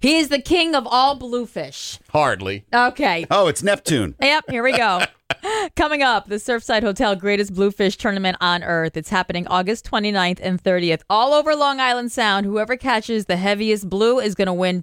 He's the king of all bluefish. Hardly. Okay. Oh, it's Neptune. Yep, here we go. Coming up, the Surfside Hotel Greatest Bluefish Tournament on Earth. It's happening August 29th and 30th. All over Long Island Sound. Whoever catches the heaviest blue is going to win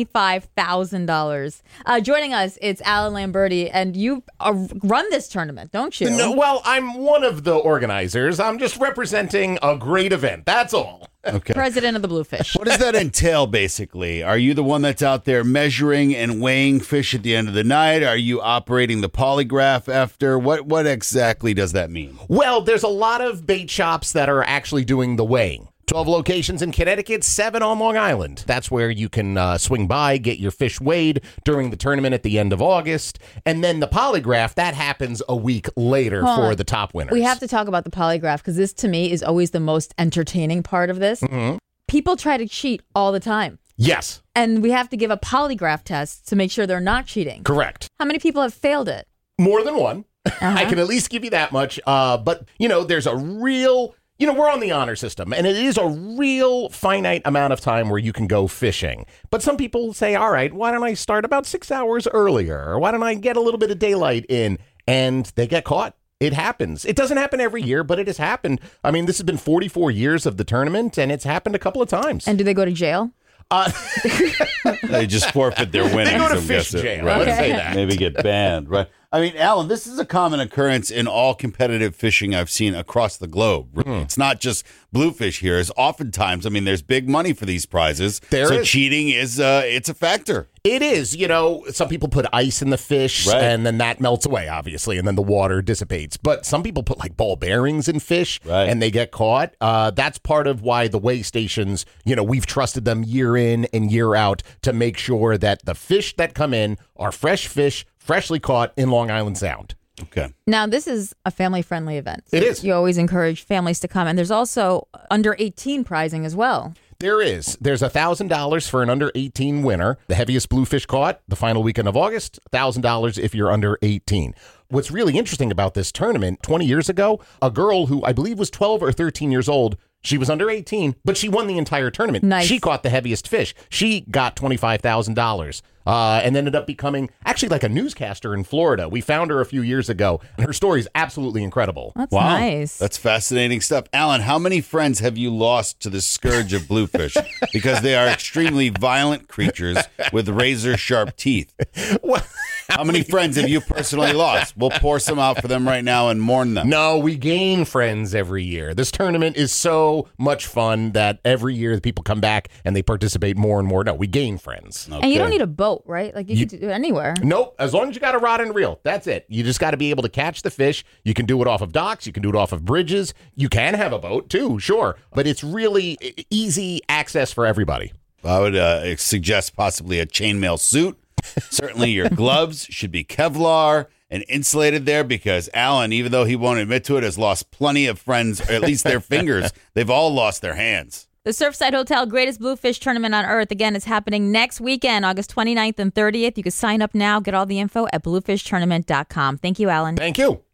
$25,000. Joining us, it's Alan Lamberti, and you run this tournament, don't you? No, well, I'm one of the organizers. I'm just representing a great event. That's all. Okay. President of the Bluefish. What does that entail, basically? Are you the one that's out there measuring and weighing fish at the end of the night? Are you operating the polygraph after? What exactly does that mean? Well, there's a lot of bait shops that are actually doing the weighing. 12 locations in Connecticut, 7 on Long Island. That's where you can swing by, get your fish weighed during the tournament at the end of August. And then the polygraph, that happens a week later for the top winners. We have to talk about the polygraph because this, to me, is always the most entertaining part of this. Mm-hmm. People try to cheat all the time. Yes. And we have to give a polygraph test to make sure they're not cheating. Correct. How many people have failed it? More than one. I can at least give you that much. But, there's a real... we're on the honor system, and it is a real finite amount of time where you can go fishing. But some people say, all right, why don't I start about 6 hours earlier? Or why don't I get a little bit of daylight in? And they get caught. It happens. It doesn't happen every year, but it has happened. I mean, this has been 44 years of the tournament, and it's happened a couple of times. And do they go to jail? They just forfeit their winnings. They go to I'm fish guessing. jail. Right. Let's say that. Maybe get banned. Right. I mean, Alan, this is a common occurrence in all competitive fishing I've seen across the globe. It's not just bluefish here. It's oftentimes, there's big money for these prizes. So cheating is it's a factor. It is. Some people put ice in the fish, and then that melts away, obviously, and then the water dissipates. But some people put like ball bearings in fish, and they get caught. That's part of why the weigh stations, we've trusted them year in and year out to make sure that the fish that come in are fresh fish, freshly caught in Long Island Sound. Okay. Now, this is a family-friendly event. It is. You always encourage families to come. And there's also under 18 prizing as well. There is. There's $1,000 for an under 18 winner. The heaviest bluefish caught the final weekend of August, $1,000 if you're under 18. What's really interesting about this tournament, 20 years ago, a girl who I believe was 12 or 13 years old, she was under 18, but she won the entire tournament. Nice. She caught the heaviest fish. She got $25,000 and ended up becoming actually like a newscaster in Florida. We found her a few years ago, and her story is absolutely incredible. That's Wow. nice. That's fascinating stuff. Alan, how many friends have you lost to the scourge of bluefish? Because they are extremely violent creatures with razor-sharp teeth. Well, how many friends have you personally lost? We'll pour some out for them right now and mourn them. No, we gain friends every year. This tournament is so much fun that every year the people come back and they participate more and more. No, we gain friends. Okay. And you don't need a boat, right? Like you can do it anywhere. Nope. As long as you got a rod and reel, that's it. You just got to be able to catch the fish. You can do it off of docks. You can do it off of bridges. You can have a boat too, sure. But it's really easy access for everybody. I would suggest possibly a chainmail suit. Certainly your gloves should be Kevlar and insulated there because Alan, even though he won't admit to it, has lost plenty of friends, or at least their fingers. They've all lost their hands. The Surfside Hotel Greatest Bluefish Tournament on Earth, again, is happening next weekend, August 29th and 30th. You can sign up now. Get all the info at bluefishtournament.com. Thank you, Alan. Thank you.